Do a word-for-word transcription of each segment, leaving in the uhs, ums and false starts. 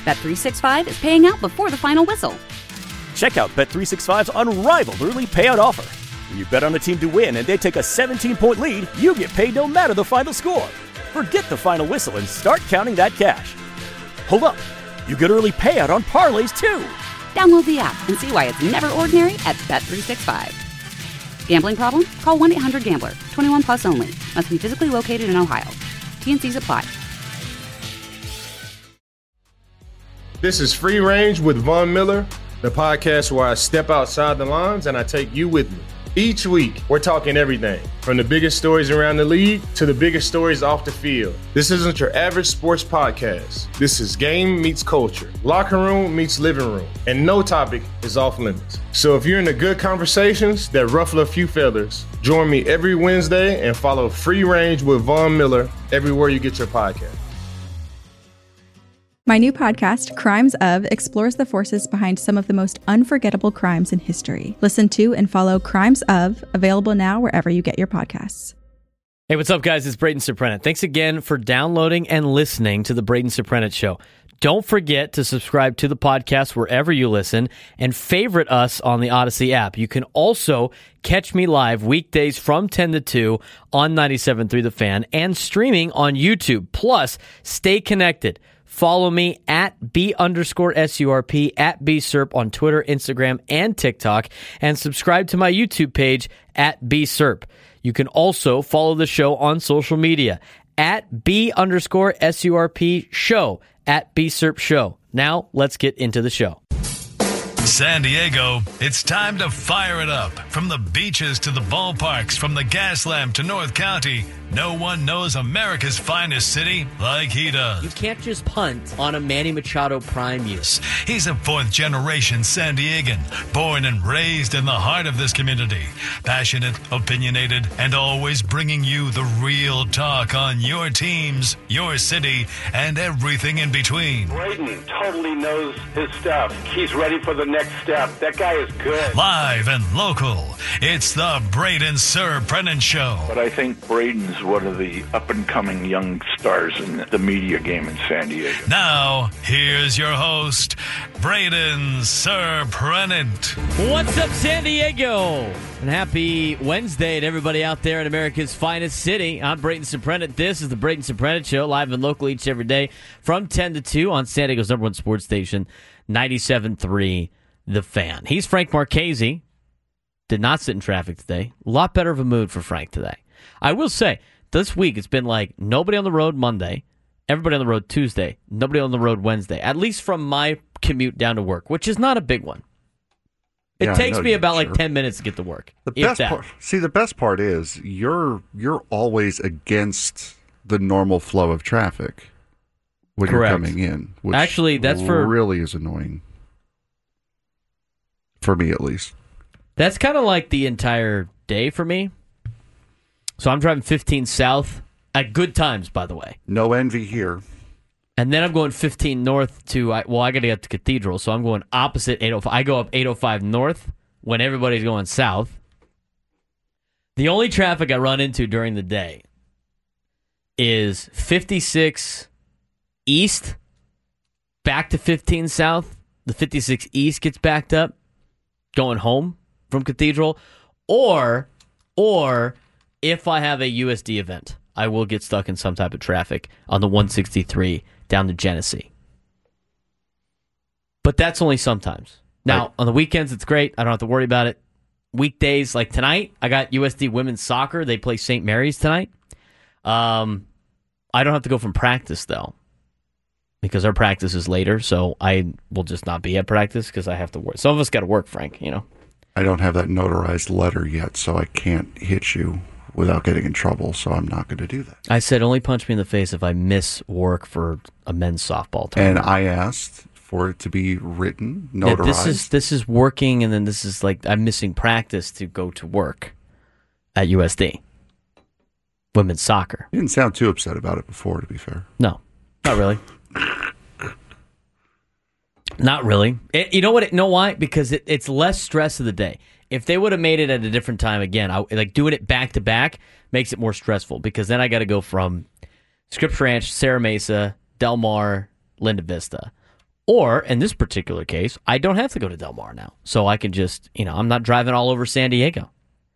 Bet three sixty-five is paying out before the final whistle. Check out Bet three sixty-five's unrivaled early payout offer. When you bet on a team to win and they take a seventeen-point lead, you get paid no matter the final score. Forget the final whistle and start counting that cash. Hold up. You get early payout on parlays, too. Download the app and see why it's never ordinary at Bet three sixty-five. Gambling problem? Call one eight hundred gambler. twenty-one plus only. Must be physically located in Ohio. T N Cs apply. This is Free Range with Von Miller, the podcast where I step outside the lines and I take you with me. Each week, we're talking everything, from the biggest stories around the league to the biggest stories off the field. This isn't your average sports podcast. This is game meets culture, locker room meets living room, and no topic is off limits. So if you're into good conversations that ruffle a few feathers, join me every Wednesday and follow Free Range with Von Miller everywhere you get your podcast. My new podcast, Crimes Of, explores the forces behind some of the most unforgettable crimes in history. Listen to and follow Crimes Of, available now wherever you get your podcasts. Hey, what's up, guys? It's Braden Soprenet. Thanks again for downloading and listening to the Braden Soprenet Show. Don't forget to subscribe to the podcast wherever you listen and favorite us on the Odyssey app. You can also catch me live weekdays from ten to two on ninety-seven point three The Fan and streaming on YouTube. Plus, stay connected. Follow me at B underscore S-U-R-P, at B S E R P on Twitter, Instagram, and TikTok, and subscribe to my YouTube page at B S E R P. You can also follow the show on social media at B underscore S-U-R-P show, at B S E R P show. Now, let's get into the show. San Diego, it's time to fire it up. From the beaches to the ballparks, from the Gaslamp to North County, no one knows America's finest city like he does. You can't just punt on a Manny Machado prime use. He's a fourth-generation San Diegan, born and raised in the heart of this community. Passionate, opinionated, and always bringing you the real talk on your teams, your city, and everything in between. Braden totally knows his stuff. He's ready for the next step. That guy is good. Live and local, it's the Braden Soprenet Show. But I think Braden's one of the up-and-coming young stars in the media game in San Diego. Now, here's your host, Braden Soprenet. What's up, San Diego? And happy Wednesday to everybody out there in America's finest city. I'm Braden Soprenet. This is the Braden Soprenet Show, live and local each every day from ten to two on San Diego's number one sports station, ninety-seven point three The Fan. He's Frank Marchese. Did not sit in traffic today. A lot better of a mood for Frank today. I will say, this week it's been like nobody on the road Monday, everybody on the road Tuesday, nobody on the road Wednesday, at least from my commute down to work, which is not a big one. It yeah, takes no, me about sure. like ten minutes to get to work. The best part, see, the best part is you're you're always against the normal flow of traffic when Correct. you're coming in, which actually that's for really is annoying for me, at least. That's kind of like the entire day for me. So I'm driving fifteen south at good times, by the way. No envy here. And then I'm going fifteen north to, well, I got to get to Cathedral, so I'm going opposite eight oh five. I go up eight oh five north when everybody's going south. The only traffic I run into during the day is fifty-six east, back to fifteen south. The fifty-six east gets backed up, going home from Cathedral. Or, or if I have a U S D event, I will get stuck in some type of traffic on the one sixty-three down to Genesee. But that's only sometimes. Now, right. On the weekends, it's great. I don't have to worry about it. Weekdays, like tonight, I got U S D women's soccer. They play Saint Mary's tonight. Um, I don't have to go from practice, though, because our practice is later, so I will just not be at practice because I have to work. Some of us got to work, Frank, you know. I don't have that notarized letter yet, so I can't hit you without getting in trouble, so I'm not going to do that. I said only punch me in the face if I miss work for a men's softball tournament. And I asked for it to be written, notarized. Yeah, this is this is working, and then this is like I'm missing practice to go to work at U S D. Women's soccer. You didn't sound too upset about it before, to be fair. No, not really. Not really. It, you know what? It, know why? Because it, it's less stress of the day. If they would have made it at a different time, again, I, like doing it back to back makes it more stressful because then I got to go from Scripps Ranch, Serra Mesa, Del Mar, Linda Vista. Or, in this particular case, I don't have to go to Del Mar now. So I can just, you know, I'm not driving all over San Diego.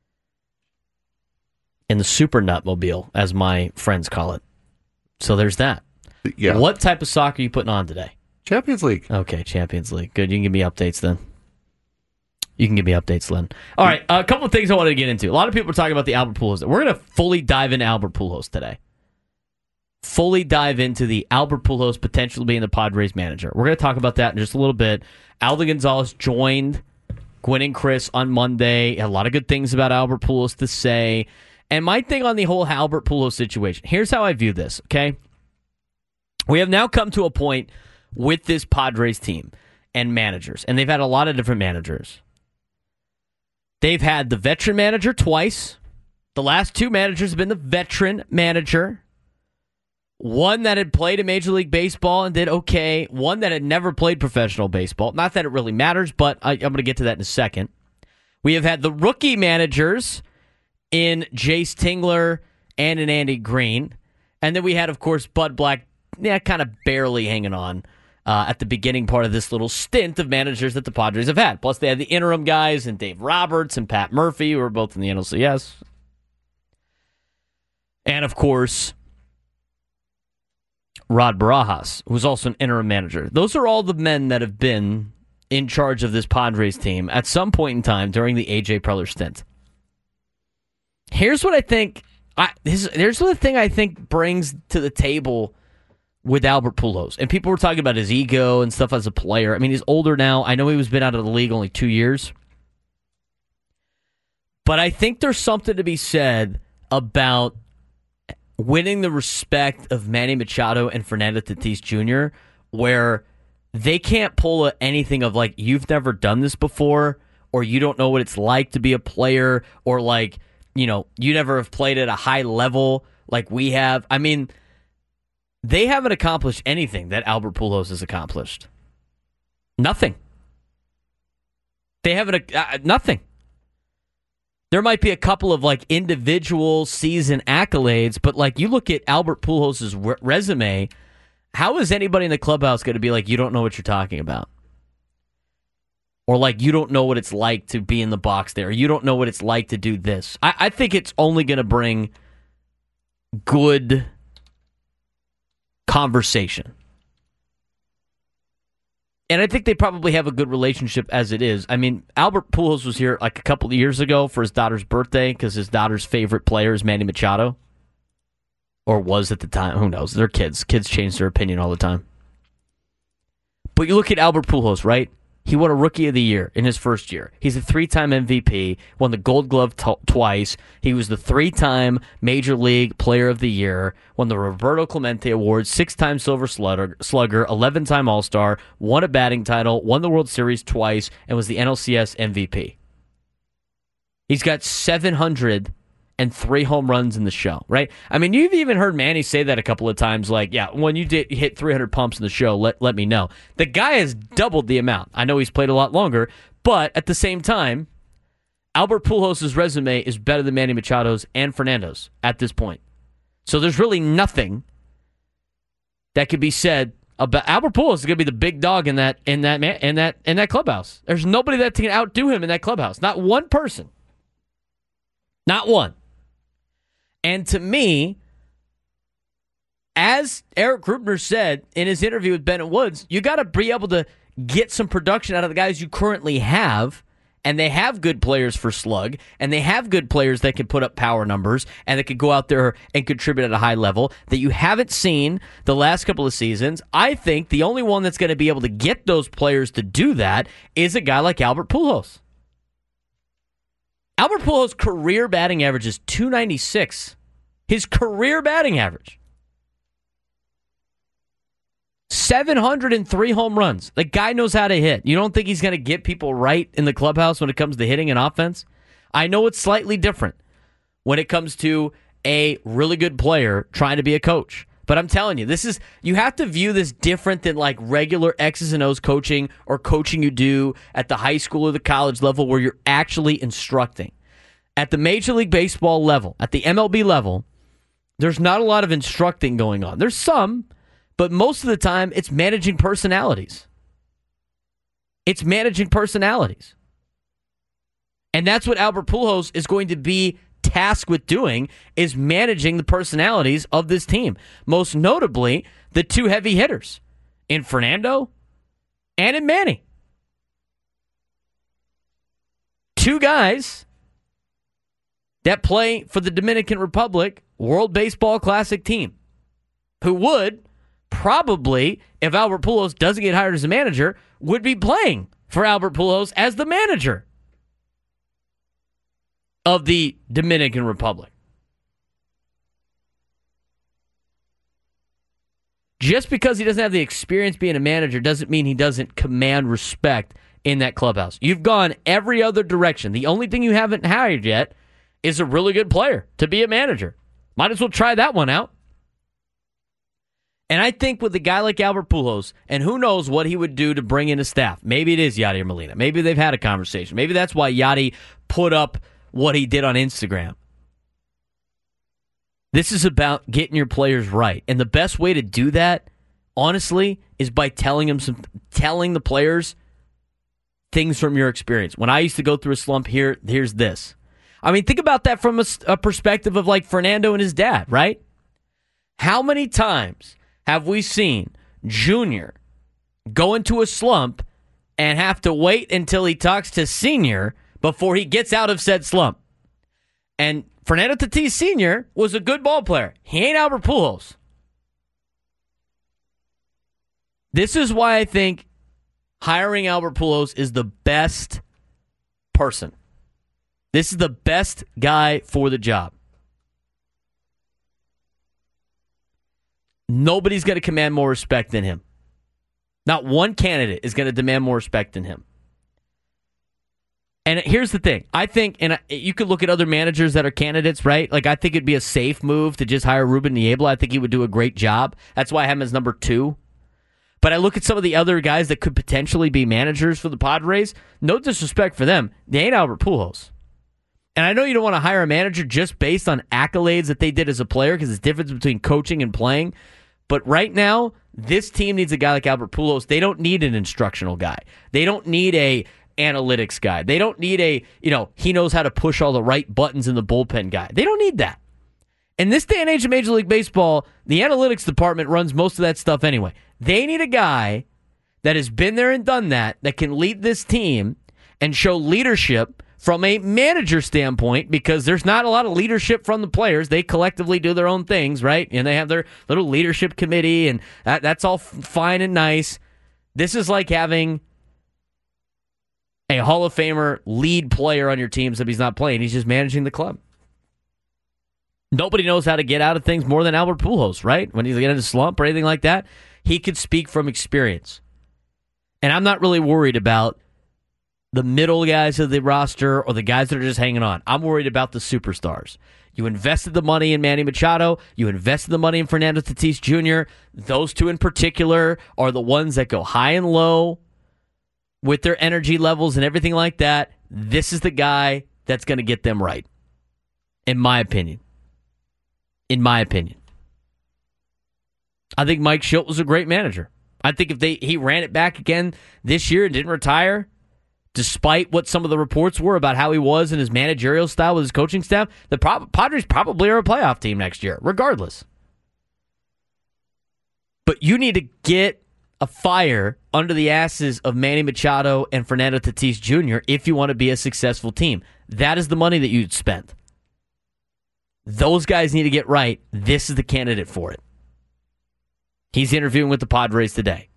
In the Super Nutmobile, as my friends call it. So there's that. Yeah. What type of soccer are you putting on today? Champions League. Okay, Champions League. Good. You can give me updates then. You can give me updates, Len. All right, a couple of things I wanted to get into. A lot of people are talking about the Albert Pujols. We're going to fully dive into Albert Pujols today. Fully dive into the Albert Pujols potentially being the Padres manager. We're going to talk about that in just a little bit. Aldo Gonzalez joined Gwynn and Chris on Monday. Had a lot of good things about Albert Pujols to say. And my thing on the whole Albert Pujols situation, here's how I view this, okay? We have now come to a point with this Padres team and managers, and they've had a lot of different managers. They've had the veteran manager twice. The last two managers have been the veteran manager. One that had played in Major League Baseball and did okay. One that had never played professional baseball. Not that it really matters, but I, I'm going to get to that in a second. We have had the rookie managers in Jace Tingler and in Andy Green. And then we had, of course, Bud Black, yeah, kind of barely hanging on uh, at the beginning part of this little stint of managers that the Padres have had. Plus, they had the interim guys and Dave Roberts and Pat Murphy, who are both in the N L C S. And, of course, Rod Barajas, who's also an interim manager. Those are all the men that have been in charge of this Padres team at some point in time during the A J Preller stint. Here's what I think. I, this, here's the thing I think brings to the table with Albert Pujols. And people were talking about his ego and stuff as a player. I mean, he's older now. I know he was been out of the league only two years. But I think there's something to be said about winning the respect of Manny Machado and Fernando Tatis Junior, where they can't pull anything of like, you've never done this before, or you don't know what it's like to be a player, or like, you know, you never have played at a high level like we have. I mean, they haven't accomplished anything that Albert Pujols has accomplished. Nothing. They haven't, uh, nothing. There might be a couple of like individual season accolades, but like you look at Albert Pujols' re- resume, how is anybody in the clubhouse going to be like, you don't know what you're talking about? Or like, you don't know what it's like to be in the box there. You don't know what it's like to do this. I, I think it's only going to bring good conversation. And I think they probably have a good relationship as it is. I mean, Albert Pujols was here like a couple of years ago for his daughter's birthday because his daughter's favorite player is Manny Machado. Or was at the time. Who knows? They're kids. Kids change their opinion all the time. But you look at Albert Pujols, right? He won a Rookie of the Year in his first year. He's a three-time M V P, won the Gold Glove t- twice. He was the three-time Major League Player of the Year, won the Roberto Clemente Award, six-time Silver Slugger, eleven-time All-Star, won a batting title, won the World Series twice, and was the N L C S M V P. He's got seven hundred three home runs in the show, right? I mean, you've even heard Manny say that a couple of times, like, yeah, when you did hit three hundred pumps in the show, let, let me know. The guy has doubled the amount. I know he's played a lot longer, but at the same time, Albert Pujols' resume is better than Manny Machado's and Fernando's at this point. So there's really nothing that could be said about Albert Pujols is going to be the big dog in that in that in that in that clubhouse. There's nobody that can outdo him in that clubhouse. Not one person. Not one. And to me, as Eric Grubner said in his interview with Bennett Woods, you got to be able to get some production out of the guys you currently have, and they have good players for slug, and they have good players that can put up power numbers, and that could go out there and contribute at a high level that you haven't seen the last couple of seasons. I think the only one that's going to be able to get those players to do that is a guy like Albert Pujols. Albert Pujols' career batting average is two ninety-six. His career batting average. seven hundred three home runs. The guy knows how to hit. You don't think he's going to get people right in the clubhouse when it comes to hitting and offense? I know it's slightly different when it comes to a really good player trying to be a coach. But I'm telling you, this is you have to view this different than like regular X's and O's coaching or coaching you do at the high school or the college level where you're actually instructing. At the Major League Baseball level, at the M L B level, there's not a lot of instructing going on. There's some, but most of the time it's managing personalities. It's managing personalities. And that's what Albert Pujols is going to be tasked with doing, is managing the personalities of this team. Most notably, the two heavy hitters in Fernando and in Manny. Two guys that play for the Dominican Republic World Baseball Classic team, who would probably, if Albert Pujols doesn't get hired as a manager, would be playing for Albert Pujols as the manager of the Dominican Republic. Just because he doesn't have the experience being a manager doesn't mean he doesn't command respect in that clubhouse. You've gone every other direction. The only thing you haven't hired yet is a really good player to be a manager. Might as well try that one out. And I think with a guy like Albert Pujols, and who knows what he would do to bring in a staff. Maybe it is Yadier Molina. Maybe they've had a conversation. Maybe that's why Yadi put up what he did on Instagram. This is about getting your players right. And the best way to do that, honestly, is by telling them some, telling the players things from your experience. When I used to go through a slump, here, here's this. I mean, think about that from a, a perspective of like Fernando and his dad, right? How many times have we seen Junior go into a slump and have to wait until he talks to Senior before he gets out of said slump? And Fernando Tatis Senior was a good ball player. He ain't Albert Pujols. This is why I think hiring Albert Pujols is the best person. This is the best guy for the job. Nobody's going to command more respect than him. Not one candidate is going to demand more respect than him. And here's the thing. I think, and you could look at other managers that are candidates, right? Like, I think it'd be a safe move to just hire Ruben Niebla. I think he would do a great job. That's why I have him as number two. But I look at some of the other guys that could potentially be managers for the Padres. No disrespect for them. They ain't Albert Pujols. And I know you don't want to hire a manager just based on accolades that they did as a player, because there's a difference between coaching and playing. But right now, this team needs a guy like Albert Pujols. They don't need an instructional guy. They don't need a analytics guy. They don't need a, you know, he knows how to push all the right buttons in the bullpen guy. They don't need that. In this day and age of Major League Baseball, the analytics department runs most of that stuff anyway. They need a guy that has been there and done that, that can lead this team and show leadership from a manager standpoint, because there's not a lot of leadership from the players. They collectively do their own things, right? And they have their little leadership committee, and that, that's all f- fine and nice. This is like having a Hall of Famer lead player on your teams if he's not playing. He's just managing the club. Nobody knows how to get out of things more than Albert Pujols, right? When he's in a slump or anything like that, he could speak from experience. And I'm not really worried about the middle guys of the roster or the guys that are just hanging on. I'm worried about the superstars. You invested the money in Manny Machado. You invested the money in Fernando Tatis Junior Those two in particular are the ones that go high and low with their energy levels and everything like that. This is the guy that's going to get them right, in my opinion. In my opinion. I think Mike Shildt was a great manager. I think if they he ran it back again this year and didn't retire, despite what some of the reports were about how he was in his managerial style with his coaching staff, the Pro- Padres probably are a playoff team next year, regardless. But you need to get a fire under the asses of Manny Machado and Fernando Tatis Junior if you want to be a successful team. That is the money that you'd spent. Those guys need to get right. This is the candidate for it. He's interviewing with the Padres today.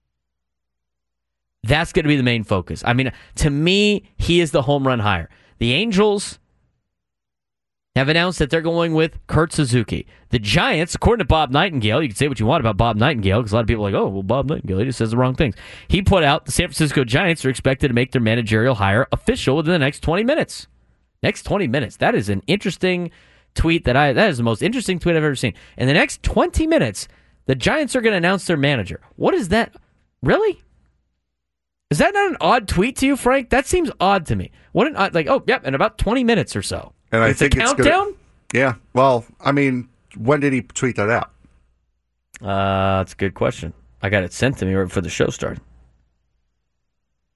That's going to be the main focus. I mean, to me, he is the home run hire. The Angels have announced that they're going with Kurt Suzuki. The Giants, according to Bob Nightingale, you can say what you want about Bob Nightingale, because a lot of people are like, oh, well, Bob Nightingale, he just says the wrong things. He put out the San Francisco Giants are expected to make their managerial hire official within the next twenty minutes. Next twenty minutes. That is an interesting tweet that I, that is the most interesting tweet I've ever seen. In the next twenty minutes, the Giants are going to announce their manager. What is that? Really? Is that not an odd tweet to you, Frank? That seems odd to me. What an odd, like, oh, yep, in about twenty minutes or so. And I it's think a it's countdown? Gonna, yeah. Well, I mean, when did he tweet that out? Uh, that's a good question. I got it sent to me right before the show started.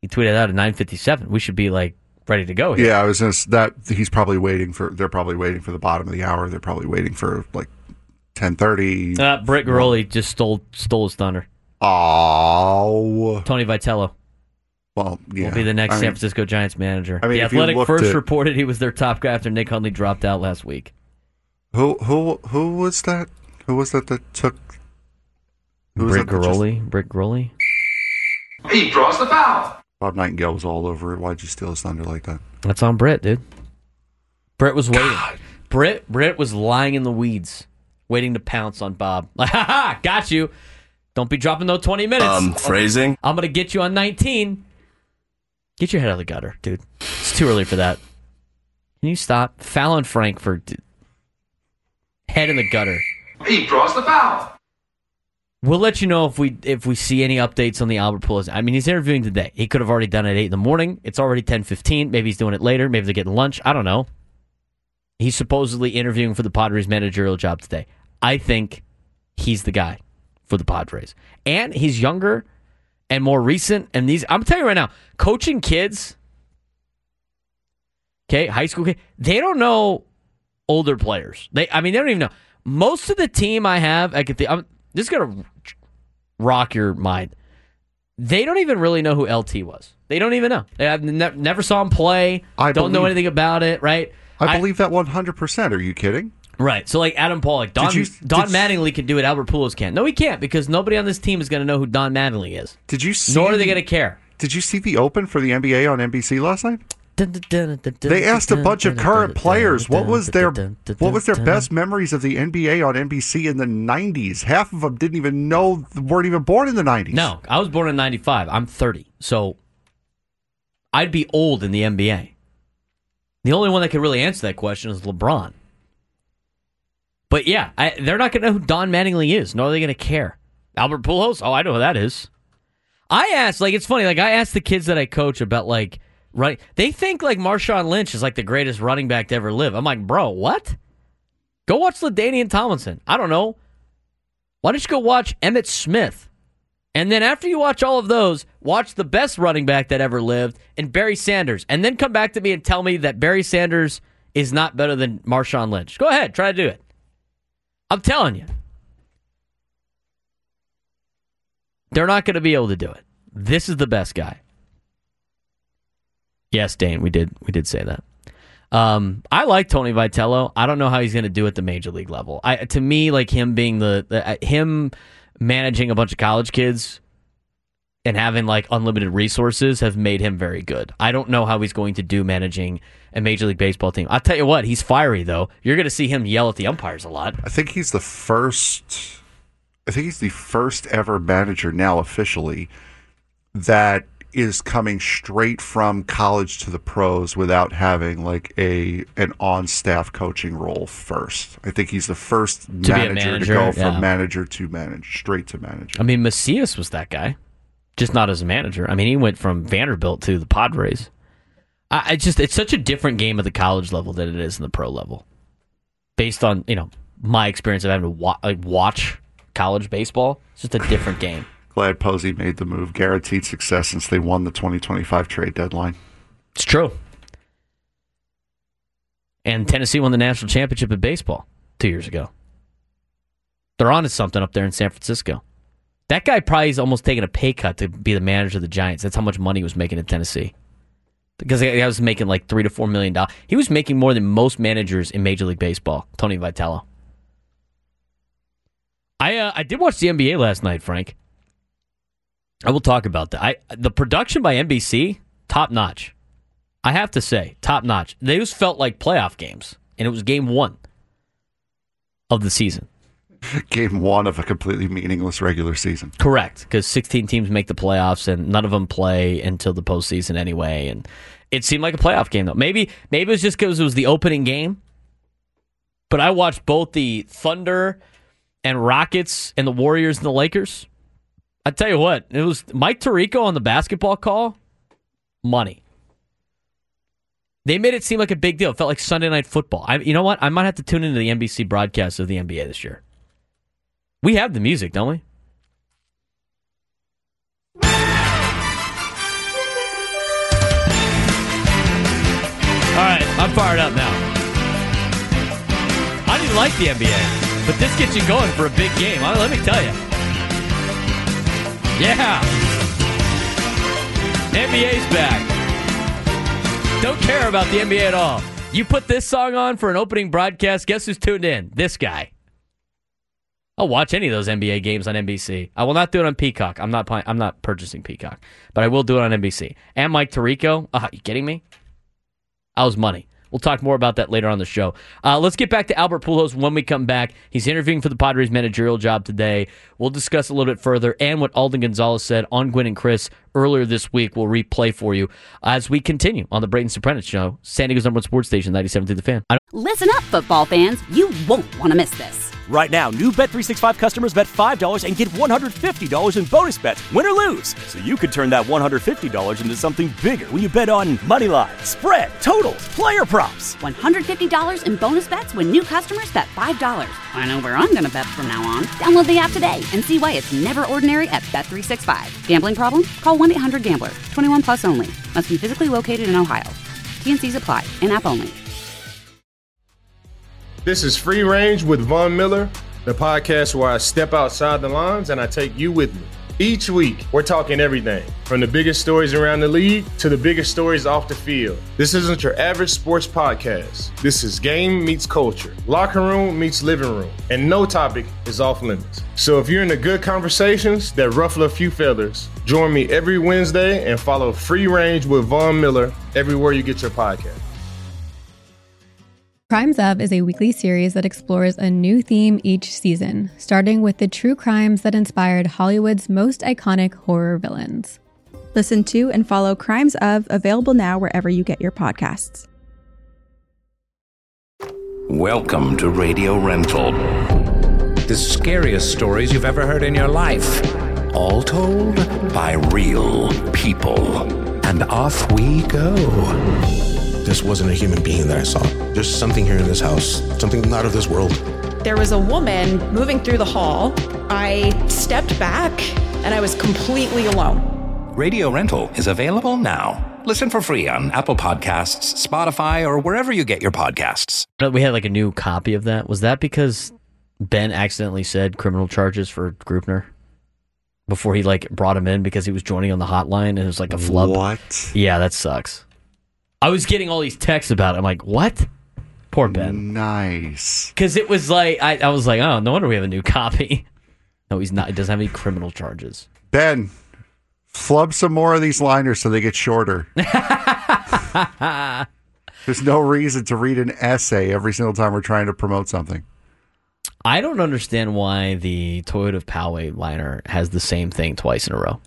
He tweeted out at nine fifty-seven. We should be like ready to go here. Yeah, I was just that he's probably waiting for. They're probably waiting for the bottom of the hour. They're probably waiting for like ten thirty. Uh, Britt Garoli just stole stole his thunder. Oh, Tony Vitello. Well, yeah. Will be the next I San mean, Francisco Giants manager. I mean, the if you Athletic looked first at- reported he was their top guy after Nick Hundley dropped out last week. Who who who was that? Who was that that took? Who was Britt that that just- Garoli. Britt Garoli. He draws the foul. Bob Nightingale was all over it. Why'd you steal his thunder like that? That's on Britt, dude. Britt was waiting. Britt Britt was lying in the weeds, waiting to pounce on Bob. Like, ha ha, got you. Don't be dropping those twenty minutes. Um, phrasing. I'm going to get you on nineteen. Get your head out of the gutter, dude. It's too early for that. Can you stop? Fallon Frankfurt. Dude. Head in the gutter. He draws the foul. We'll let you know if we if we see any updates on the Albert Pujols. I mean, he's interviewing today. He could have already done it at eight in the morning. It's already ten fifteen. Maybe he's doing it later. Maybe they're getting lunch. I don't know. He's supposedly interviewing for the Padres managerial job today. I think he's the guy for the Padres. And he's younger and more recent. And these, I'm telling you right now, coaching kids, okay, high school kids, they don't know older players. They, I mean, they don't even know. Most of the team I have, I could think, I'm, this is going to rock your mind. They don't even really know who L T was. They don't even know. They have ne- never saw him play. I don't know believe- anything about it, right? I believe that one hundred percent. Are you kidding? Right. So like Adam Pollock, Don, Did you- Don did- Mattingly can do it. Albert Pujols can't. No, he can't because nobody on this team is going to know who Don Mattingly is. Did you see? Nor are they going to care. Did you see the Open for the N B A on N B C last night? They asked a bunch of current players what was their what was their best memories of the N B A on N B C in the nineties. Half of them didn't even know, weren't even born in the nineties. No, I was born in ninety-five. I'm thirty. So I'd be old in the N B A. The only one that could really answer that question is LeBron. But yeah, I, they're not going to know who Don Mattingly is, nor are they going to care. Albert Pujols? Oh, I know who that is. I asked, like, it's funny, like, I asked the kids that I coach about, like, running. They think, like, Marshawn Lynch is, like, the greatest running back to ever live. I'm like, bro, what? Go watch LaDainian Tomlinson. I don't know. Why don't you go watch Emmitt Smith? And then after you watch all of those, watch the best running back that ever lived and Barry Sanders. And then come back to me and tell me that Barry Sanders is not better than Marshawn Lynch. Go ahead, try to do it. I'm telling you. They're not going to be able to do it. This is the best guy. Yes, Dane, we did we did say that. Um, I like Tony Vitello. I don't know how he's going to do at the major league level. I to me, like him being the, the him managing a bunch of college kids and having like unlimited resources have made him very good. I don't know how he's going to do managing a Major League Baseball team. I'll tell you what, he's fiery though. You're going to see him yell at the umpires a lot. I think he's the first. I think he's the first ever manager now officially that is coming straight from college to the pros without having like a an on-staff coaching role first. I think he's the first To be a manager, manager, to go from yeah. manager to manager, straight to manager. I mean, Macias was that guy, just not as a manager. I mean, he went from Vanderbilt to the Padres. I, I just it's such a different game at the college level than it is in the pro level, based on you know my experience of having to wa- like watch college baseball. It's just a different game. Glad Posey made the move. Guaranteed success since they won the twenty twenty-five trade deadline. It's true. And Tennessee won the national championship in baseball two years ago. They're on to something up there in San Francisco. That guy probably is almost taking a pay cut to be the manager of the Giants. That's how much money he was making in Tennessee. Because the guy was making like three to four million dollars. He was making more than most managers in Major League Baseball. Tony Vitello. I uh, I did watch the N B A last night, Frank. I will talk about that. I the production by N B C, top notch. I have to say, top notch. They just felt like playoff games, and it was game one of the season. Game one of a completely meaningless regular season. Correct, because sixteen teams make the playoffs, and none of them play until the postseason anyway. And it seemed like a playoff game, though. Maybe maybe it was just because it was the opening game. But I watched both the Thunder and Rockets and the Warriors and the Lakers. I tell you what, it was Mike Tirico on the basketball call. Money. They made it seem like a big deal. It felt like Sunday Night Football. I, you know what? I might have to tune into the N B C broadcast of the N B A this year. We have the music, don't we? I'm fired up now. I didn't like the N B A, but this gets you going for a big game. Let me tell you. Yeah. N B A's back. Don't care about the N B A at all. You put this song on for an opening broadcast, guess who's tuned in? This guy. I'll watch any of those N B A games on N B C. I will not do it on Peacock. I'm not I'm not purchasing Peacock, but I will do it on N B C. And Mike Tirico. Uh, are you kidding me? I was money. We'll talk more about that later on the show. Uh, let's get back to Albert Pujols when we come back. He's interviewing for the Padres managerial job today. We'll discuss a little bit further and what Alden Gonzalez said on Gwynn and Chris earlier this week. We'll replay for you as we continue on the Brayden Sopranos Show, San Diego's number one sports station, ninety-seven through the Fan. Listen up, football fans. You won't want to miss this. Right now, new Bet three sixty-five customers bet five dollars and get one hundred fifty dollars in bonus bets, win or lose. So you could turn that one hundred fifty dollars into something bigger when you bet on money line, spread, totals, player props. one hundred fifty dollars in bonus bets when new customers bet five dollars. I know where I'm going to bet from now on. Download the app today and see why it's never ordinary at Bet three sixty-five. Gambling problem? Call one eight hundred gambler. twenty-one plus only. Must be physically located in Ohio. T N Cs apply. In-app only. This is Free Range with Von Miller, the podcast where I step outside the lines and I take you with me. Each week, we're talking everything from the biggest stories around the league to the biggest stories off the field. This isn't your average sports podcast. This is game meets culture, locker room meets living room, and no topic is off limits. So if you're into good conversations that ruffle a few feathers, join me every Wednesday and follow Free Range with Von Miller everywhere you get your podcast. Crimes Of is a weekly series that explores a new theme each season, starting with the true crimes that inspired Hollywood's most iconic horror villains. Listen to and follow Crimes Of, available now wherever you get your podcasts. Welcome to Radio Rental. The scariest stories you've ever heard in your life. All told by real people. And off we go. This wasn't a human being that I saw. There's something here in this house, something not of this world. There was a woman moving through the hall. I stepped back, and I was completely alone. Radio Rental is available now. Listen for free on Apple Podcasts, Spotify, or wherever you get your podcasts. We had like a new copy of that. Was that because Ben accidentally said criminal charges for Grupner before he like brought him in because he was joining on the hotline and it was like a flub? What? Yeah, that sucks. I was getting all these texts about it. I'm like, what? Poor Ben. Nice. Because it was like, I, I was like, oh, no wonder we have a new copy. No, he's not. He doesn't have any criminal charges. Ben, flub some more of these liners so they get shorter. There's no reason to read an essay every single time we're trying to promote something. I don't understand why the Toyota of Poway liner has the same thing twice in a row.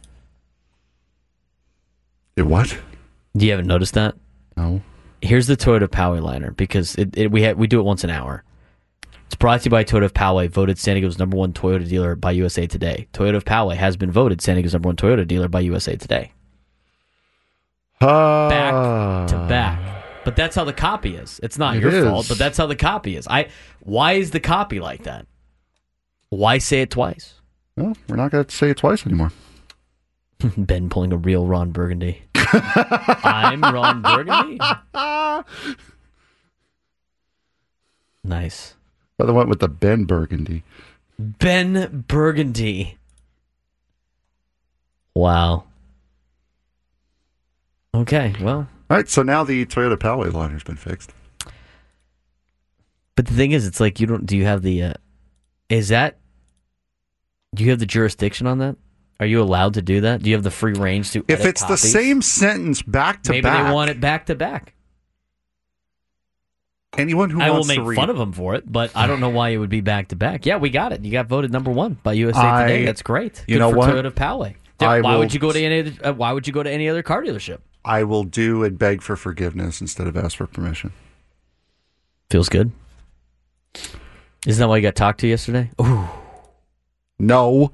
It what? You haven't noticed that? No. Here's the Toyota of Poway liner because it, it, we ha- we do it once an hour. It's brought to you by Toyota of Poway, voted San Diego's number one Toyota dealer by U S A Today. Toyota of Poway has been voted San Diego's number one Toyota dealer by U S A Today. Uh, back to back. But that's how the copy is. It's not it your is. fault, but that's how the copy is. I. Why is the copy like that? Why say it twice? Well, we're not going to say it twice anymore. Ben pulling a real Ron Burgundy. I'm Ron Burgundy. Nice. Brother went with the Ben Burgundy. Ben Burgundy. Wow. Okay, well. All right, so now the Toyota Poway liner's been fixed. But the thing is, it's like, you don't, do you have the, uh, is that, do you have the jurisdiction on that? Are you allowed to do that? Do you have the free range to If edit it's copies? the same sentence back to Maybe back. Maybe they want it back to back. Anyone who I wants will to make read fun of them for it, but I don't know why it would be back to back. Yeah, we got it. You got voted number one by U S A I, Today. That's great. You Good know for what? Toyota Poway. I Why will, would you go to any? Other, uh, why would you go to any other car dealership? I will do and beg for forgiveness instead of ask for permission. Feels good. Isn't that why you got talked to yesterday? Ooh. No.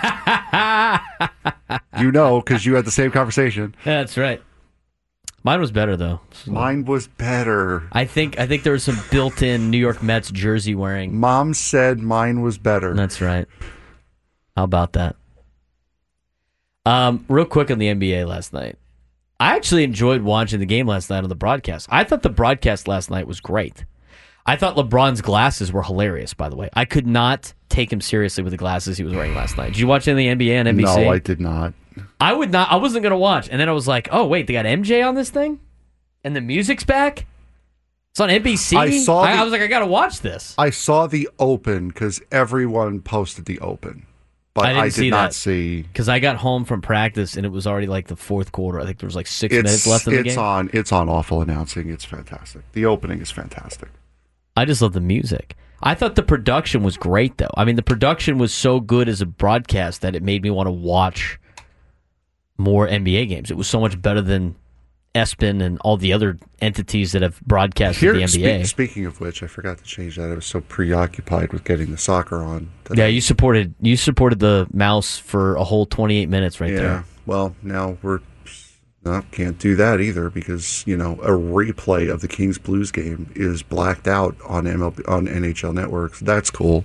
You know, because you had the same conversation. That's right. Mine was better though. So Mine was better. I think I think there was some built-in New York Mets jersey wearing. Mom said mine was better. That's right. How about that? Um, real quick on the N B A last night. I actually enjoyed watching the game last night on the broadcast. I thought the broadcast last night was great. I thought LeBron's glasses were hilarious, by the way. I could not take him seriously with the glasses he was wearing last night. Did you watch any of the N B A on N B C? No, I did not. I would not. I wasn't going to watch. And then I was like, oh, wait, they got M J on this thing? And the music's back? It's on N B C? I saw. I, The, I was like, I got to watch this. I saw the Open because everyone posted the Open. But I, didn't I did see not that. see. Because I got home from practice and it was already like the fourth quarter. I think there was like six It's, minutes left in the it's game. on. It's on Awful Announcing. It's fantastic. The opening is fantastic. I just love the music. I thought the production was great, though. I mean, the production was so good as a broadcast that it made me want to watch more N B A games. It was so much better than ESPN and all the other entities that have broadcasted Here, the N B A. spe- speaking of which, I forgot to change that. I was so preoccupied with getting the soccer on. that Yeah, I- you supported you supported the mouse for a whole twenty-eight minutes right yeah. there. Well, now we're no can't do that either because you know a replay of the Kings Blues game is blacked out on M L B, on N H L networks. That's cool.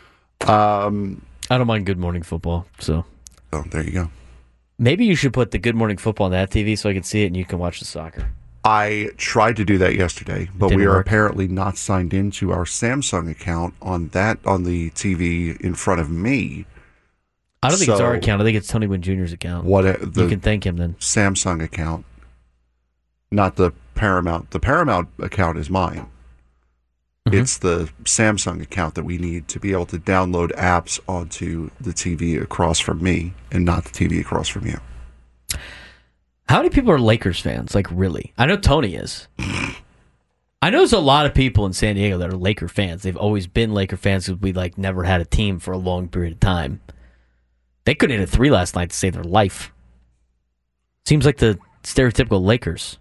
Um, I don't mind Good Morning Football, so oh, there you go. Maybe you should put the Good Morning Football on that T V so I can see it and you can watch the soccer. I tried to do that yesterday, but Didn't we are work. apparently not signed into our Samsung account on that on the T V in front of me. I don't think it's So, our account. I think it's Tony Gwynn Junior's account. What the you can thank him then. Samsung account, not the Paramount. The Paramount account is mine. Mm-hmm. It's the Samsung account that we need to be able to download apps onto the T V across from me and not the T V across from you. How many people are Lakers fans? Like, really? I know Tony is. I know there's a lot of people in San Diego that are Laker fans. They've always been Laker fans because we like never had a team for a long period of time. They couldn't hit a three last night to save their life. Seems like the stereotypical Lakers.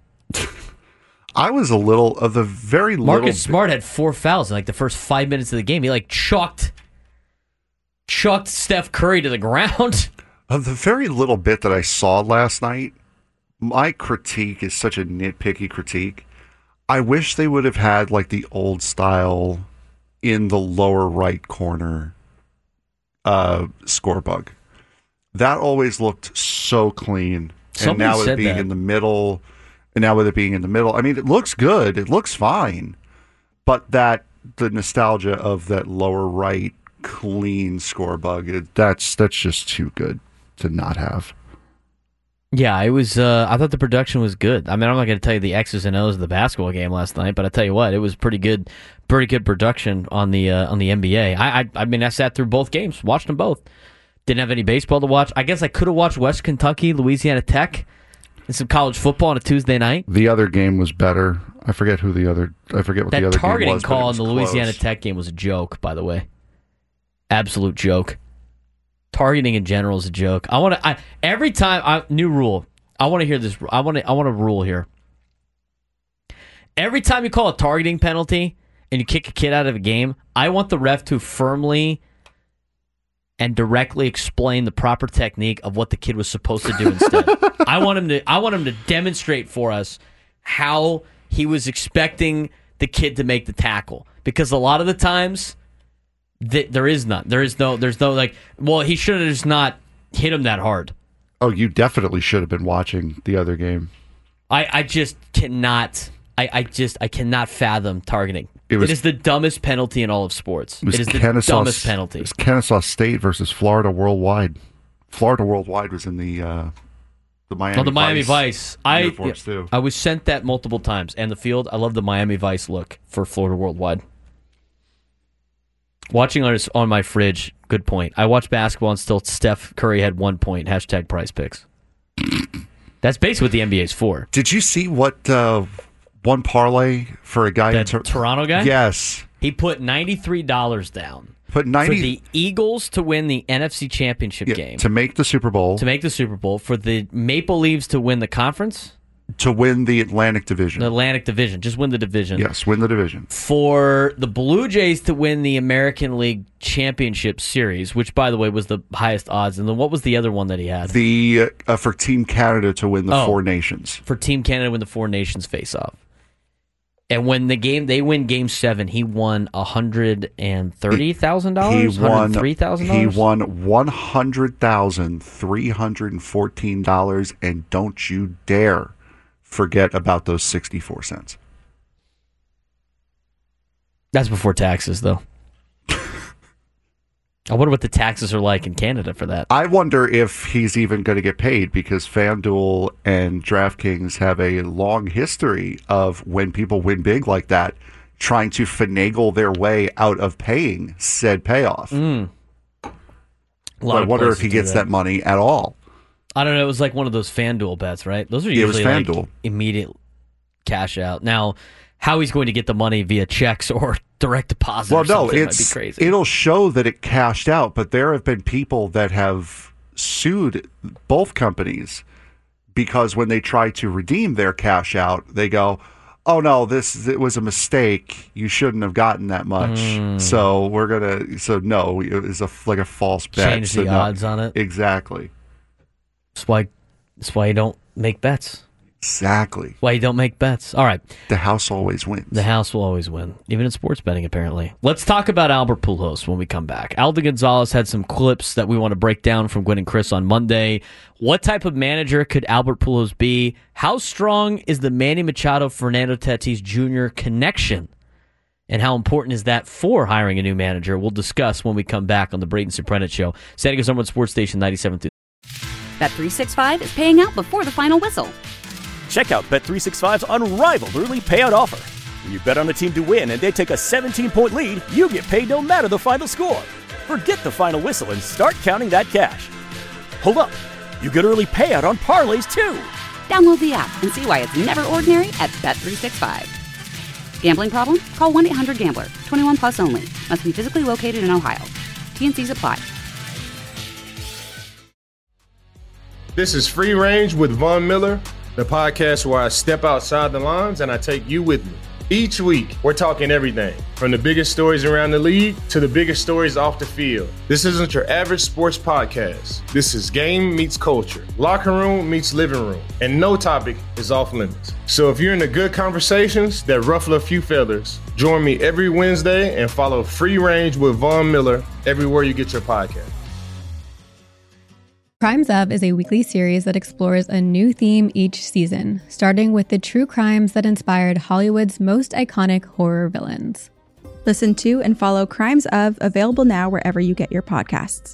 I was a little of the very little. Marcus Smart had four fouls in like the first five minutes of the game. He like chucked, chucked Steph Curry to the ground. Of the very little bit that I saw last night, my critique is such a nitpicky critique. I wish they would have had like the old style in the lower right corner uh, score bug. That always looked so clean. Somebody and now with it said being that. in the middle, and now with it being in the middle, I mean, it looks good. It looks fine. But that the nostalgia of that lower right clean score bug, it, that's that's just too good to not have. Yeah, it was. Uh, I thought the production was good. I mean, I'm not going to tell you the X's and O's of the basketball game last night, but I tell you what, it was pretty good, pretty good production on the uh, on the N B A. I, I, I mean, I sat through both games, watched them both. Didn't have any baseball to watch. I guess I could have watched West Kentucky, Louisiana Tech, and some college football on a Tuesday night. The other game was better. I forget who the other. I forget what That the other game targeting was. but it call on was the close. Louisiana Tech game was a joke, by the way. Absolute joke. Targeting in general is a joke. I want to. I, every time, I, new rule. I want to hear this. I want to. I want a rule here. Every time you call a targeting penalty and you kick a kid out of a game, I want the ref to firmly and directly explain the proper technique of what the kid was supposed to do instead. I want him to. I want him to demonstrate for us how he was expecting the kid to make the tackle, because a lot of the times th- there is none. There is no. There's no like. Well, he should have just not hit him that hard. Oh, you definitely should have been watching the other game. I, I just cannot. I, I just I cannot fathom targeting. It was- it is the dumbest penalty in all of sports. It was It is the Kennesaw, dumbest penalty. It was Kennesaw State versus Florida Worldwide. Florida Worldwide was in the uh, the Miami. Oh, the Miami Vice Vice. I uniforms, too. I was sent that multiple times. And the field, I love the Miami Vice look for Florida Worldwide. Watching on, on my fridge, good point. I watched basketball and still Steph Curry had one point. Hashtag prize picks. That's basically what the N B A is for. Did you see what uh, one parlay for a guy? That in Tor- Toronto guy? Yes. He put ninety-three dollars down Put ninety for the Eagles to win the N F C Championship yeah, game. to make the Super Bowl, To make the Super Bowl. For the Maple Leafs to win the conference. to win the Atlantic Division. The Atlantic Division. Just win the division. Yes, win the division. For the Blue Jays to win the American League Championship Series, which, by the way, was the highest odds. And then what was the other one that he had? The uh, for Team Canada to win the Oh. Four Nations. For Team Canada to win the Four Nations face-off. And when the game they win Game Seven, he won one hundred and thirty thousand dollars. He won three thousand He dollars. won one hundred thousand three hundred and fourteen dollars, and don't you dare forget about those sixty-four cents. That's before taxes, though. I wonder what the taxes are like in Canada for that. I wonder if he's even going to get paid, because FanDuel and DraftKings have a long history of, when people win big like that, trying to finagle their way out of paying said payoff. Mm. I wonder if he gets that. that money at all. I don't know. It was like one of those FanDuel bets, right? Those are usually like immediate cash out. Now, how he's going to get the money via checks or direct deposit well, or something no, might be crazy. It'll show that it cashed out, but there have been people that have sued both companies because when they try to redeem their cash out, they go, oh, no, this it was a mistake. You shouldn't have gotten that much. Mm. So we're going to, so no, it was a, like a false bet. Change so the no, odds on it. Exactly. That's why, that's why you don't make bets. Exactly. Why you don't make bets. All right. The house always wins. The house will always win, even in sports betting, apparently. Let's talk about Albert Pujols when we come back. Alden Gonzalez had some clips that we want to break down from Gwen and Chris on Monday. What type of manager could Albert Pujols be? How strong is the Manny Machado-Fernando Tatis Junior connection? And how important is that for hiring a new manager? We'll discuss when we come back on the Braden Soprenet Show. San Diego's number one sports station, ninety-seven point two. Bet three sixty-five is paying out before the final whistle. Check out Bet three sixty-five's unrivaled early payout offer. When you bet on a team to win and they take a seventeen-point lead, you get paid no matter the final score. Forget the final whistle and start counting that cash. Hold up. You get early payout on parlays, too. Download the app and see why it's never ordinary at Bet three sixty-five. Gambling problem? Call one eight hundred gambler. twenty-one plus only. Must be physically located in Ohio. T N Cs apply. This is Free Range with Von Miller, the podcast where I step outside the lines and I take you with me. Each week, we're talking everything from the biggest stories around the league to the biggest stories off the field. This isn't your average sports podcast. This is game meets culture, locker room meets living room, and no topic is off limits. So if you're into good conversations that ruffle a few feathers, join me every Wednesday and follow Free Range with Von Miller everywhere you get your podcast. Crimes Of is a weekly series that explores a new theme each season, starting with the true crimes that inspired Hollywood's most iconic horror villains. Listen to and follow Crimes Of, available now wherever you get your podcasts.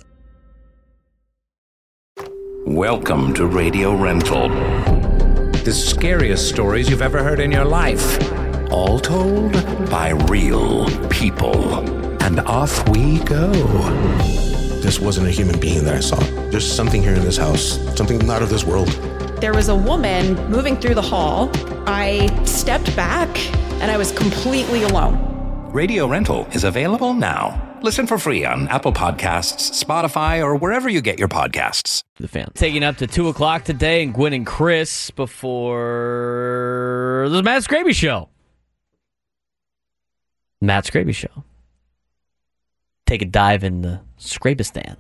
Welcome to Radio Rental. The scariest stories you've ever heard in your life, all told by real people. And off we go. This wasn't a human being that I saw. There's something here in this house, something not of this world. There was a woman moving through the hall. I stepped back and I was completely alone. Radio Rental is available now. Listen for free on Apple Podcasts, Spotify, or wherever you get your podcasts. The fan. Taking up to two o'clock today, and Gwen and Chris before the Matt Scraby Show. Matt Scraby Show. Take a dive in the Scrabistan.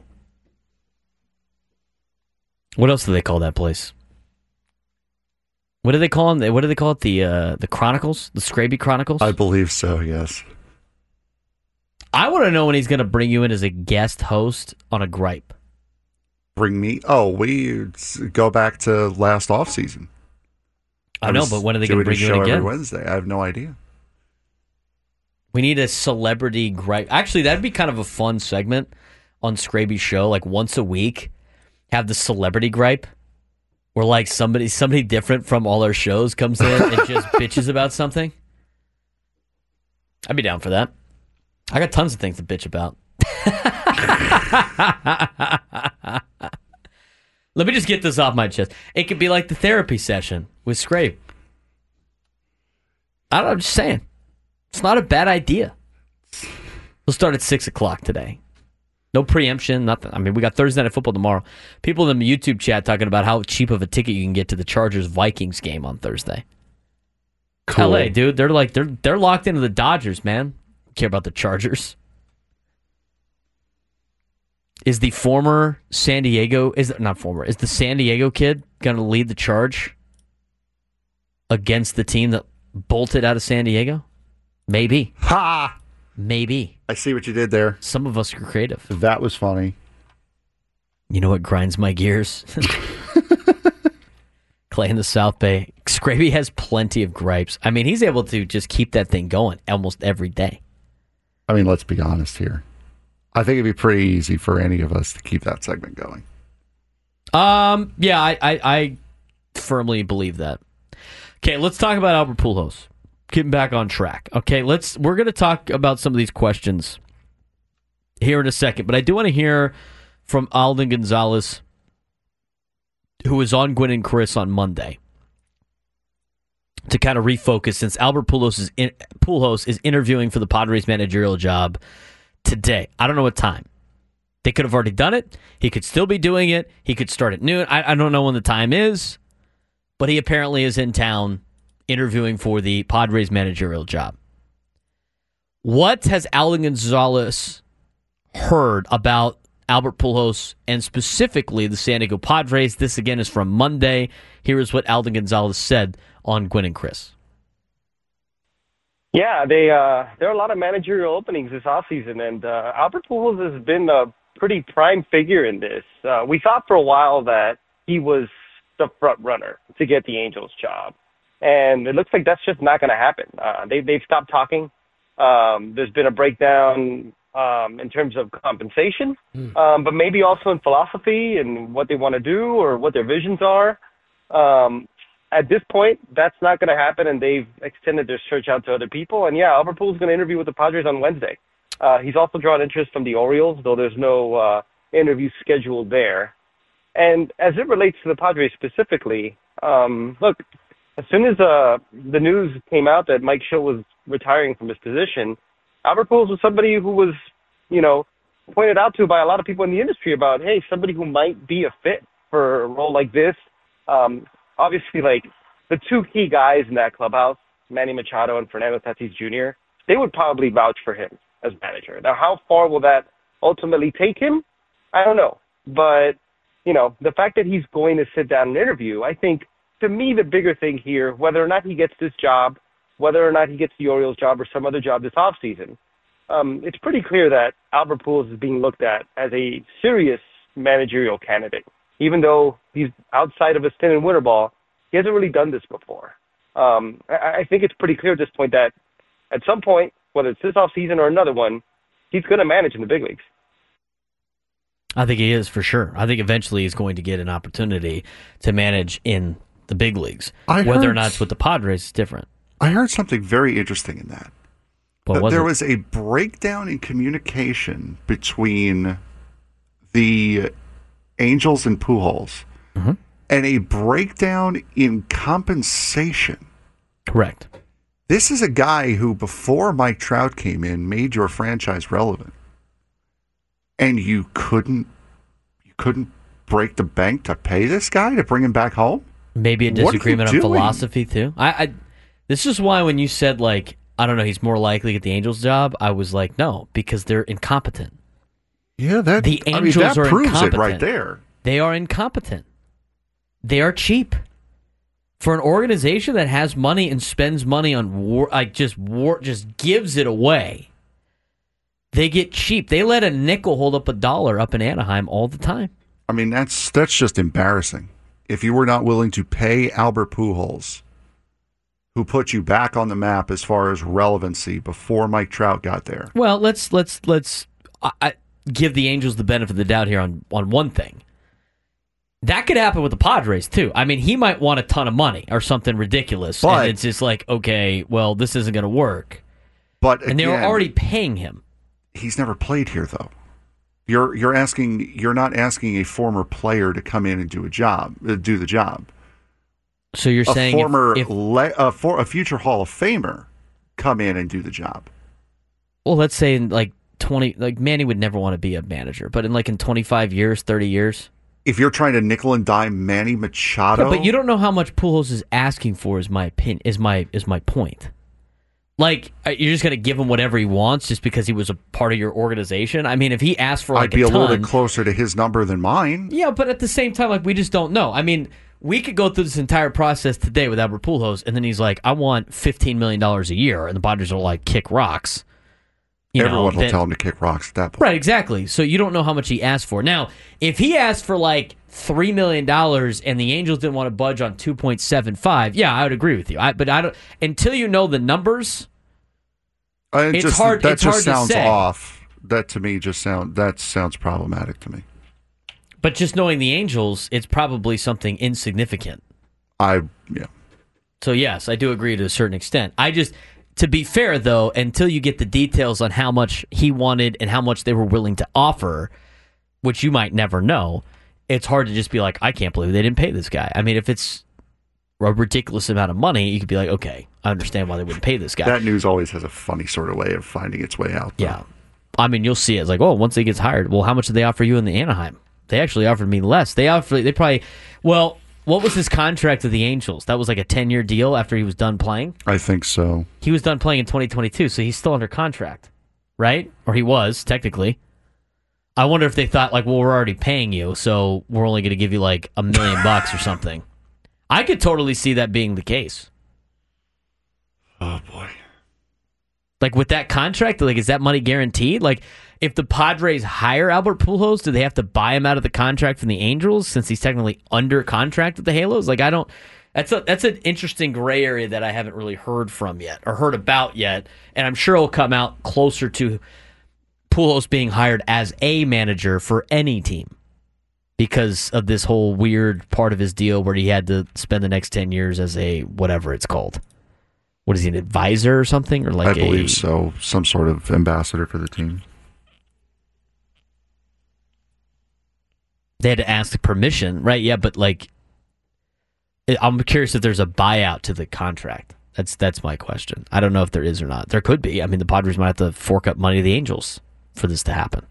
What else do they call that place? What do they call them? What do they call it? The uh, the Chronicles, the Scraby Chronicles. I believe so. Yes. I want to know when he's going to bring you in as a guest host on a gripe. Bring me? Oh, we go back to last off season. I, I know, but when are they going to bring you in again? Every Wednesday. I have no idea. We need a celebrity gripe. Actually, that'd be kind of a fun segment on Scraby's show. Like once a week, have the celebrity gripe, where like somebody somebody different from all our shows comes in and just bitches about something. I'd be down for that. I got tons of things to bitch about. Let me just get this off my chest. It could be like the therapy session with Scrape. I don't know, I'm just saying. It's not a bad idea. We'll start at six o'clock today. No preemption, nothing. I mean, we got Thursday Night Football tomorrow. People in the YouTube chat talking about how cheap of a ticket you can get to the Chargers-Vikings game on Thursday. Cool. L A, dude, they're like they're they're locked into the Dodgers, man. Don't care about the Chargers. Is the former San Diego is not former is the San Diego kid going to lead the charge against the team that bolted out of San Diego? Maybe. Ha! Maybe. I see what you did there. Some of us are creative. That was funny. You know what grinds my gears? Clay in the South Bay. Scraby has plenty of gripes. I mean, he's able to just keep that thing going almost every day. I mean, let's be honest here. I think it'd be pretty easy for any of us to keep that segment going. Um, yeah, I, I, I firmly believe that. Okay, let's talk about Albert Pujols. Getting back on track. Okay, let's. We're going to talk about some of these questions here in a second, but I do want to hear from Alden Gonzalez, who was on Gwynn and Chris on Monday, to kind of refocus since Albert Pujols is, in, Pujols is interviewing for the Padres managerial job today. I don't know what time. They could have already done it. He could still be doing it. He could start at noon. I, I don't know when the time is, but he apparently is in town interviewing for the Padres managerial job. What has Alden Gonzalez heard about Albert Pujols and specifically the San Diego Padres? This again is from Monday. Here is what Alden Gonzalez said on Gwynn and Chris. Yeah, they uh, there are a lot of managerial openings this offseason, and uh, Albert Pujols has been a pretty prime figure in this. Uh, we thought for a while that he was the front runner to get the Angels job, and it looks like that's just not going to happen. Uh, they, they've stopped talking. Um, there's been a breakdown um, in terms of compensation, mm. um, but maybe also in philosophy and what they want to do or what their visions are. Um, at this point, that's not going to happen, and they've extended their search out to other people. And, yeah, Albert Pujols is going to interview with the Padres on Wednesday. Uh, he's also drawn interest from the Orioles, though there's no uh, interview scheduled there. And as it relates to the Padres specifically, um, look, as soon as uh, the news came out that Mike Shildt was retiring from his position, Albert Pujols was somebody who was, you know, pointed out to by a lot of people in the industry about, hey, somebody who might be a fit for a role like this. Um, obviously, like, the two key guys in that clubhouse, Manny Machado and Fernando Tatis Junior, they would probably vouch for him as manager. Now, how far will that ultimately take him? I don't know. But, you know, the fact that he's going to sit down and interview, I think, to me, the bigger thing here, whether or not he gets this job, whether or not he gets the Orioles job or some other job this offseason, um, it's pretty clear that Albert Pujols is being looked at as a serious managerial candidate. Even though he's outside of a stint in winter ball, he hasn't really done this before. Um, I, I think it's pretty clear at this point that at some point, whether it's this offseason or another one, he's going to manage in the big leagues. I think he is for sure. I think eventually he's going to get an opportunity to manage in the big leagues. I Whether heard, or not it's with the Padres is different. I heard something very interesting in that. What that was there it? was a breakdown in communication between the Angels and Pujols, mm-hmm. and a breakdown in compensation. Correct. This is a guy who, before Mike Trout came in, made your franchise relevant, and you couldn't, you couldn't break the bank to pay this guy to bring him back home. Maybe a What are you disagreement on doing? philosophy too. I, I. This is why when you said like I don't know, he's more likely to get the Angels job. I was like, no, because they're incompetent. Yeah, that the I mean, Angels that are proves it incompetent. right there. They are incompetent. They are cheap. For an organization that has money and spends money on war, like just war, just gives it away. They get cheap. They let a nickel hold up a dollar up in Anaheim all the time. I mean, that's that's just embarrassing. If you were not willing to pay Albert Pujols, who put you back on the map as far as relevancy before Mike Trout got there. Well, let's let's let's I, I give the Angels the benefit of the doubt here on on one thing. That could happen with the Padres, too. I mean, he might want a ton of money or something ridiculous. But, and it's just like, okay, well, this isn't going to work. But And they were again, already paying him. He's never played here, though. You're you're asking you're not asking a former player to come in and do a job, uh, do the job. So you're a saying former if, if, le, a, for, a future Hall of Famer come in and do the job. well, let's say in like twenty, like Manny would never want to be a manager, but in like in twenty-five years, thirty years. If you're trying to nickel and dime Manny Machado, Yeah, but you don't know how much Pujols is asking for. Is my opinion? Is my is my point? Like you're just gonna give him whatever he wants just because he was a part of your organization? I mean, if he asked for like I'd be a, a ton, little bit closer to his number than mine. Yeah, but at the same time, like we just don't know. I mean, we could go through this entire process today with Albert Pujols, and then he's like, "I want fifteen million dollars a year," and the Padres are like, "Kick rocks." You Everyone know, will then, tell him to kick rocks at that point. Right, exactly. So you don't know how much he asked for. Now, if he asked for like three million dollars and the Angels didn't want to budge on two point seven five, yeah, I would agree with you. I, but I don't until you know the numbers. Uh, it it's just, hard. That it's just hard sounds to say. off. That to me just sound that sounds problematic to me. But just knowing the Angels, it's probably something insignificant. I yeah. So yes, I do agree to a certain extent. I just, to be fair though, until you get the details on how much he wanted and how much they were willing to offer, which you might never know, it's hard to just be like, I can't believe they didn't pay this guy. I mean, if it's a ridiculous amount of money, you could be like, okay, I understand why they wouldn't pay this guy. That news always has a funny sort of way of finding its way out. Though. Yeah. I mean, you'll see it. It's like, oh, once he gets hired, well, how much did they offer you in the Anaheim? They actually offered me less. They offered, they probably, well, what was his contract with the Angels? That was like a ten-year deal after he was done playing? I think so. He was done playing in twenty twenty-two, so he's still under contract, right? Or he was, technically. I wonder if they thought, like, well, we're already paying you, so we're only going to give you, like, a million bucks or something. I could totally see that being the case. Oh, boy. Like, with that contract, like, is that money guaranteed? Like, if the Padres hire Albert Pujols, do they have to buy him out of the contract from the Angels since he's technically under contract with the Halos? Like, I don't... That's a, that's an interesting gray area that I haven't really heard from yet, or heard about yet, and I'm sure it'll come out closer to Pujols being hired as a manager for any team because of this whole weird part of his deal where he had to spend the next ten years as a whatever it's called. What is he, an advisor or something? Or like I believe a, so. Some sort of ambassador for the team. They had to ask permission, right? Yeah, but like, I'm curious if there's a buyout to the contract. That's that's my question. I don't know if there is or not. There could be. I mean, the Padres might have to fork up money to the Angels for this to happen.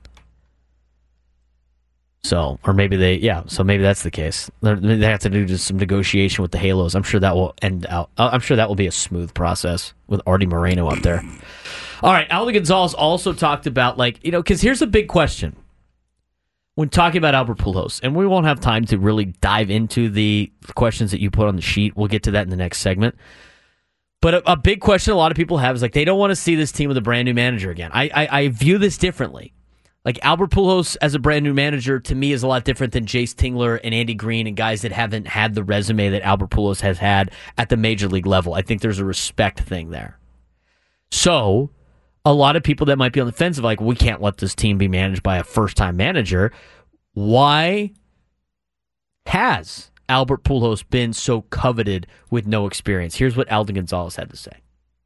So, or maybe they, yeah, so maybe that's the case. They're, they have to do just some negotiation with the Halos. I'm sure that will end out. I'm sure that will be a smooth process with Artie Moreno up there. All right, Alvin Gonzalez also talked about, like, you know, because here's a big question. When talking about Albert Pujols, and we won't have time to really dive into the questions that you put on the sheet. We'll get to that in the next segment. But a, a big question a lot of people have is, like, they don't want to see this team with a brand new manager again. I, I, I view this differently. Like, Albert Pujols as a brand new manager, to me, is a lot different than Jace Tingler and Andy Green and guys that haven't had the resume that Albert Pujols has had at the major league level. I think there's a respect thing there. So, a lot of people that might be on the fence of, like, we can't let this team be managed by a first-time manager. Why has Albert Pujols been so coveted with no experience? Here's what Alvin Gonzalez had to say.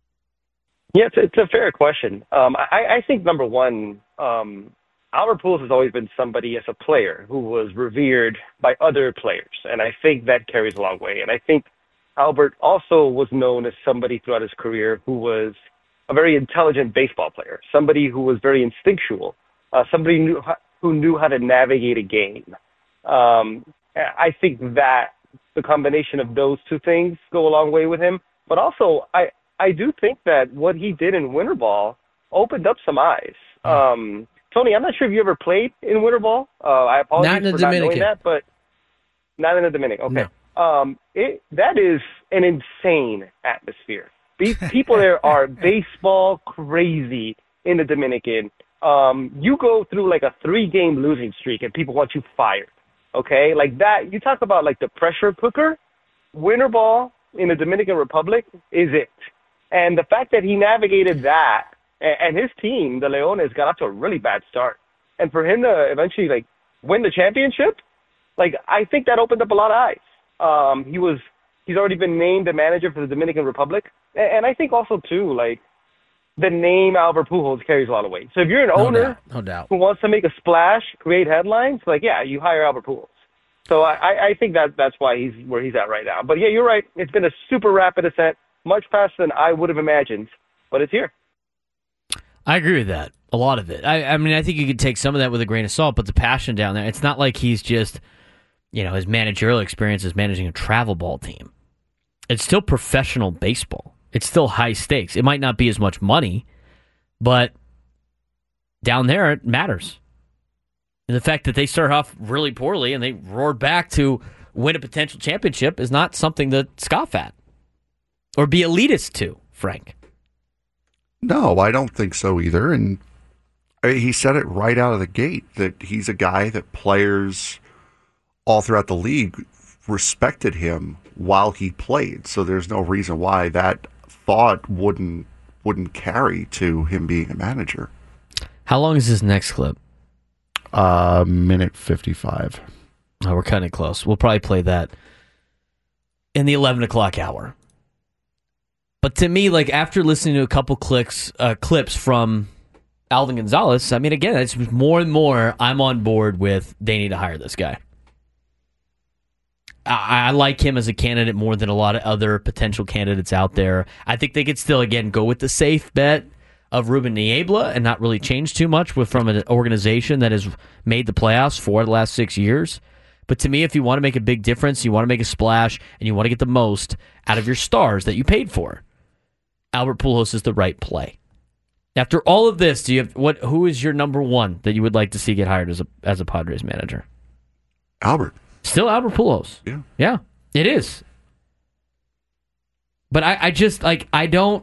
Yeah, it's, it's a fair question. Um, I, I think, number one, um, Albert Pujols has always been somebody as a player who was revered by other players, and I think that carries a long way. And I think Albert also was known as somebody throughout his career who was a very intelligent baseball player, somebody who was very instinctual, uh, somebody knew how, who knew how to navigate a game. Um, I think that the combination of those two things go a long way with him. But also, I, I do think that what he did in winter ball opened up some eyes. Um, Tony, I'm not sure if you ever played in winter ball. Uh, I apologize not in the for Dominican. not knowing that, but not in the Dominican. Okay. No. Um, it, that is an insane atmosphere. These people there are baseball crazy in the Dominican. Um, you go through like a three-game losing streak and people want you fired. Okay? Like that, you talk about like the pressure cooker. Winter ball in the Dominican Republic is it. And the fact that he navigated that, and his team, the Leones, got off to a really bad start. And for him to eventually, like, win the championship, like, I think that opened up a lot of eyes. Um, he was, he's already been named the manager for the Dominican Republic. And, and I think also, too, like, the name Albert Pujols carries a lot of weight. So if you're an No owner doubt, no doubt. who wants to make a splash, create headlines, like, yeah, you hire Albert Pujols. So I, I think that that's why he's where he's at right now. But, yeah, you're right. It's been a super rapid ascent, much faster than I would have imagined, but it's here. I agree with that. A lot of it. I, I mean, I think you could take some of that with a grain of salt, but the passion down there, it's not like he's just, you know, his managerial experience is managing a travel ball team. It's still professional baseball. It's still high stakes. It might not be as much money, but down there it matters. And the fact that they start off really poorly and they roared back to win a potential championship is not something to scoff at or be elitist to, Frank. No, I don't think so either. And he said it right out of the gate that he's a guy that players all throughout the league respected him while he played. So there's no reason why that thought wouldn't wouldn't carry to him being a manager. How long is this next clip? Uh, minute fifty-five. Oh, we're kind of close. We'll probably play that in the eleven o'clock hour. But to me, like after listening to a couple clicks, uh, clips from Alvin Gonzalez, I mean, again, it's more and more I'm on board with they need to hire this guy. I, I like him as a candidate more than a lot of other potential candidates out there. I think they could still, again, go with the safe bet of Ruben Niebla and not really change too much with, from an organization that has made the playoffs for the last six years. But to me, if you want to make a big difference, you want to make a splash, and you want to get the most out of your stars that you paid for, Albert Pujols is the right play. After all of this, do you have what? Who is your number one that you would like to see get hired as a as a Padres manager? Albert. Still Albert Pujols. Yeah. Yeah, it is. But I, I just like I don't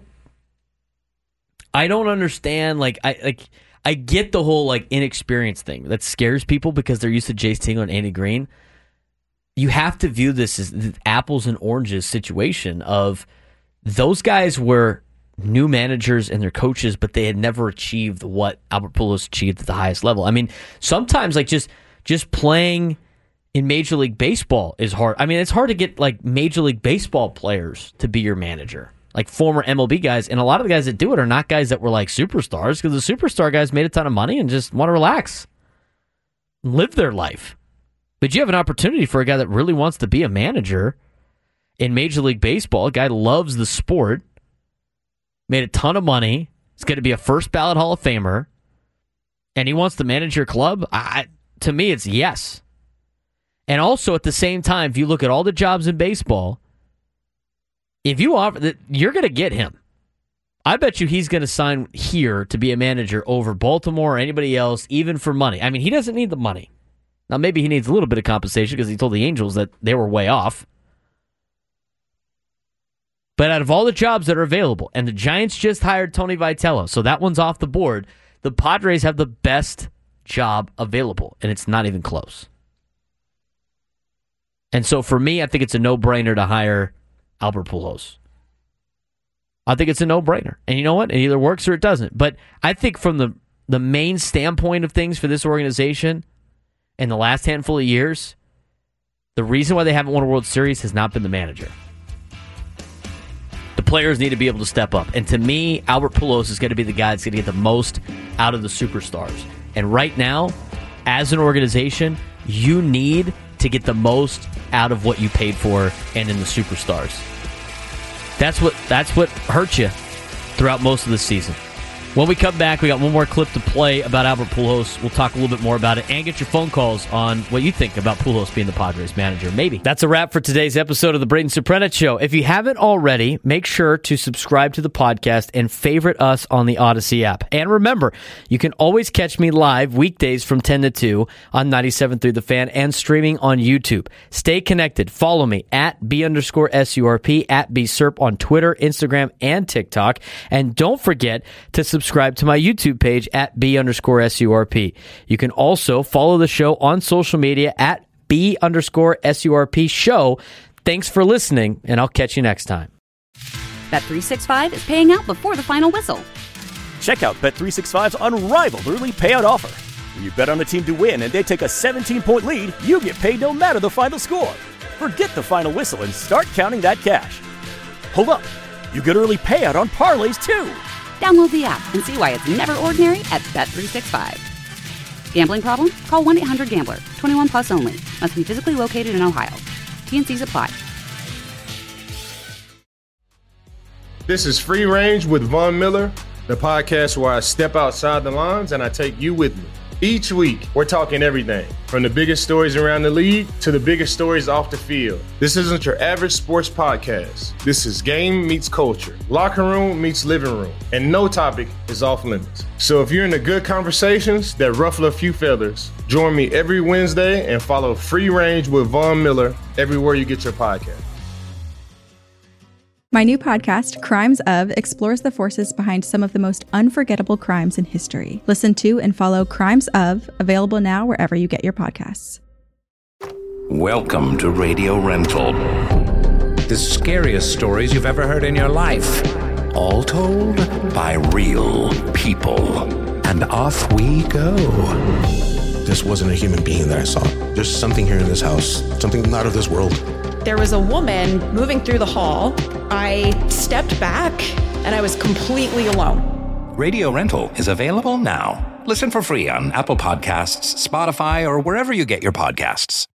I don't understand like I like I get the whole like inexperienced thing that scares people because they're used to Jace Tingler and Andy Green. You have to view this as the apples and oranges situation of those guys were new managers and their coaches, but they had never achieved what Albert Pujols achieved at the highest level. I mean, sometimes like just just playing in Major League Baseball is hard. I mean, it's hard to get like Major League Baseball players to be your manager, like former M L B guys. And a lot of the guys that do it are not guys that were like superstars, because the superstar guys made a ton of money and just want to relax, live their life. But you have an opportunity for a guy that really wants to be a manager in Major League Baseball. A guy loves the sport, made a ton of money. He's going to be a first ballot Hall of Famer, and he wants to manage your club. I, to me, it's yes. And also at the same time, if you look at all the jobs in baseball, if you offer that, you're going to get him. I bet you he's going to sign here to be a manager over Baltimore or anybody else, even for money. I mean, he doesn't need the money. Now, maybe he needs a little bit of compensation because he told the Angels that they were way off. But out of all the jobs that are available, and the Giants just hired Tony Vitello, so that one's off the board, the Padres have the best job available, and it's not even close. And so for me, I think it's a no-brainer to hire Albert Pujols. I think it's a no-brainer. And you know what? It either works or it doesn't. But I think from the, the main standpoint of things for this organization in the last handful of years, the reason why they haven't won a World Series has not been the manager. The players need to be able to step up. And to me, Albert Pujols is going to be the guy that's going to get the most out of the superstars. And right now, as an organization, you need to get the most out of what you paid for and in the superstars. That's what that's what hurt you throughout most of the season. When we come back, we got one more clip to play about Albert Pujols. We'll talk a little bit more about it and get your phone calls on what you think about Pujols being the Padres manager. Maybe. That's a wrap for today's episode of the Brayden Soprenet Show. If you haven't already, make sure to subscribe to the podcast and favorite us on the Odyssey app. And remember, you can always catch me live weekdays from ten to two on ninety-seven point three The Fan and streaming on YouTube. Stay connected. Follow me at B underscore S U R P, at B S U R P on Twitter, Instagram, and TikTok. And don't forget to subscribe Subscribe to my YouTube page at B underscore S U R P. You can also follow the show on social media at B underscore S U R P show. Thanks for listening, and I'll catch you next time. Bet three sixty-five is paying out before the final whistle. Check out Bet three sixty-five's unrivaled early payout offer. When you bet on a team to win and they take a seventeen-point lead, you get paid no matter the final score. Forget the final whistle and start counting that cash. Hold up. You get early payout on parlays, too. Download the app and see why it's never ordinary at Bet three sixty-five. Gambling problem? Call one eight hundred gambler. twenty-one plus only. Must be physically located in Ohio. T N Cs apply. This is Free Range with Von Miller, the podcast where I step outside the lines and I take you with me. Each week, we're talking everything from the biggest stories around the league to the biggest stories off the field. This isn't your average sports podcast. This is game meets culture, locker room meets living room, and no topic is off limits. So if you're into good conversations that ruffle a few feathers, join me every Wednesday and follow Free Range with Von Miller everywhere you get your podcast. My new podcast, Crimes Of, explores the forces behind some of the most unforgettable crimes in history. Listen to and follow Crimes Of, available now wherever you get your podcasts. Welcome to Radio Rental. The scariest stories you've ever heard in your life. All told by real people. And off we go. This wasn't a human being that I saw. There's something here in this house, something not of this world. There was a woman moving through the hall. I stepped back and I was completely alone. Radio Rental is available now. Listen for free on Apple Podcasts, Spotify, or wherever you get your podcasts.